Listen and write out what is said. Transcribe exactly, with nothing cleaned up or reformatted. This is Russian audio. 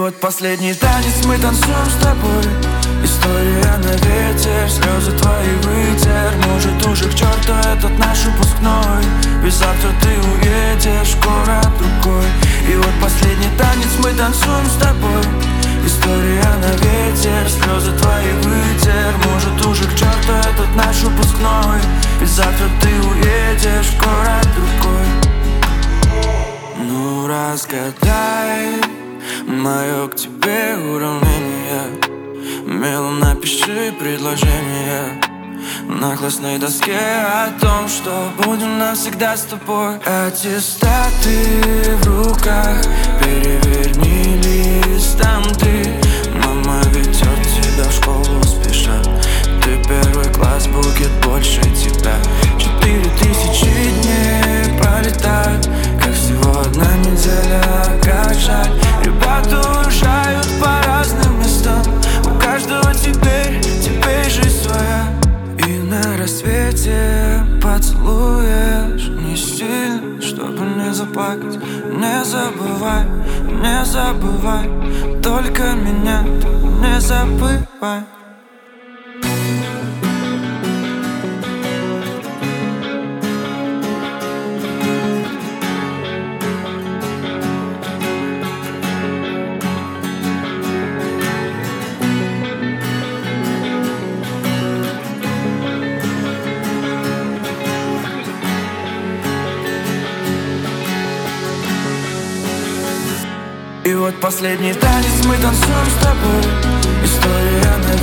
вот последний танец мы танцуем с тобой. История на ветер, слезы твои вытер. Может уже к черту этот наш выпускной, ведь завтра ты уедешь в город другой. И вот последний танец мы танцуем с тобой. История на ветер, слезы твои вытер. Может уже к черту этот наш выпускной, ведь завтра ты уедешь в город другой. Ну разгадай мое к тебе уравнение. Мило напиши предложение на классной доске о том, что будем навсегда с тобой. Аттестаты в руках, переверни лист, там ты. Мама ведет тебя в школу спешат. Ты первый класс, букет больше тебя. Четыре тысячи дней пролетают, как всего одна неделя, как жаль. Ребята уезжают по разным местам, у каждого теперь, теперь жизнь своя. И на рассвете поцелуешь не сильно, чтобы не заплакать. Не забывай, не забывай, только меня не забывай. И вот последний танец мы танцуем с тобой. История на